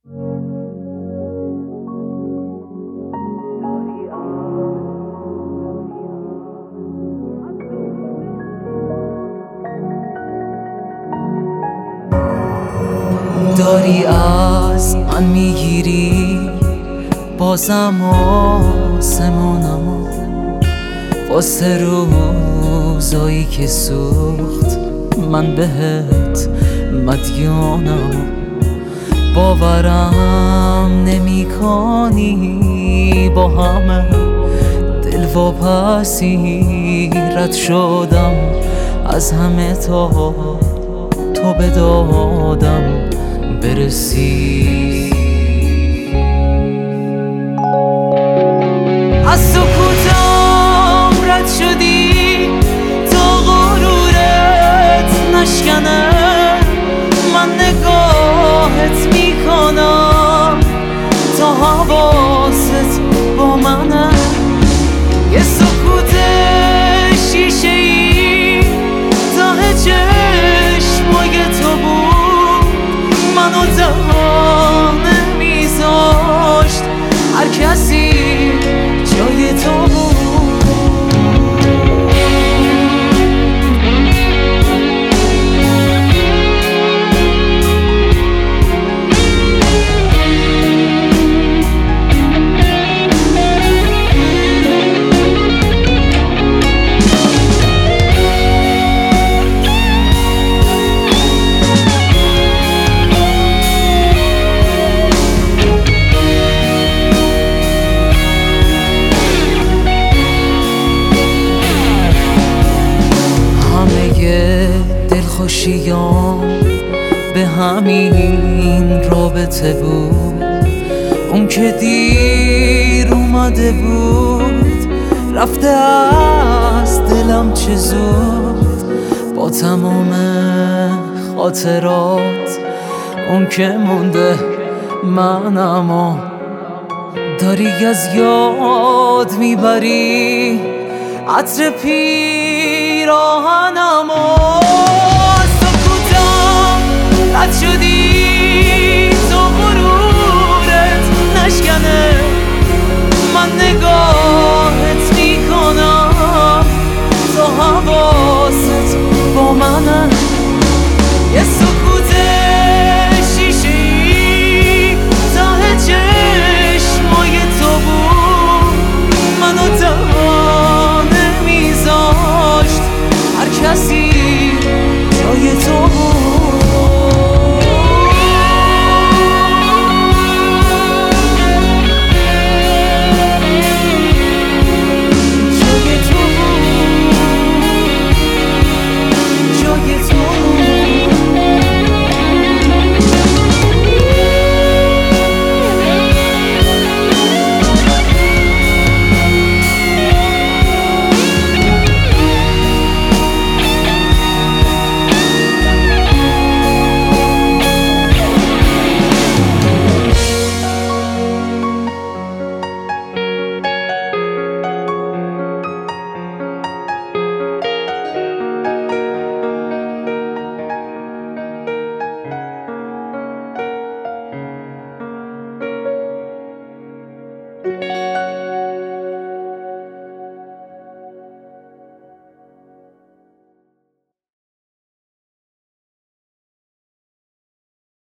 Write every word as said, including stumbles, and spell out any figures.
داری از من میگیری بازم آسمونمو واسه روزایی که سوخت من بهت مدیونم. باورم نمی کنی با همه دل واپسی رد شدم از همه تا تو به دادم برسی. از سکوتم رد شدی تا غرورت نشکنه، من نگاهت میکنم تا حواست با منه. یه سکوت شیشه ای ته چشمای تو بود، منو دهانه میذاشت هر کسی جای تو بود. دلخوشیام به همین رابطه بود، اون که دیر اومده بود رفته از دلم چه زود. با تمام خاطرات اون که مونده منم و داری از یاد میبری عطر پیراهنم.